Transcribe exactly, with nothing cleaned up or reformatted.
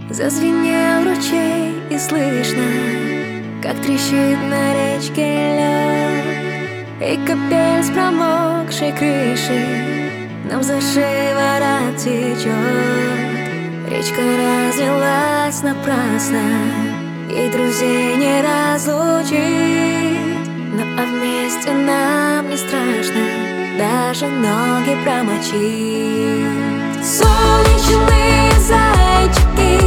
Зазвенел ручей и слышно, как трещит на речке лед, и капель с промокшей крыши нам за шиворот течет. Речка разлилась напрасно, ей друзей не разлучить, но а вместе нам не страшно даже ноги промочить. Солнечные зайчики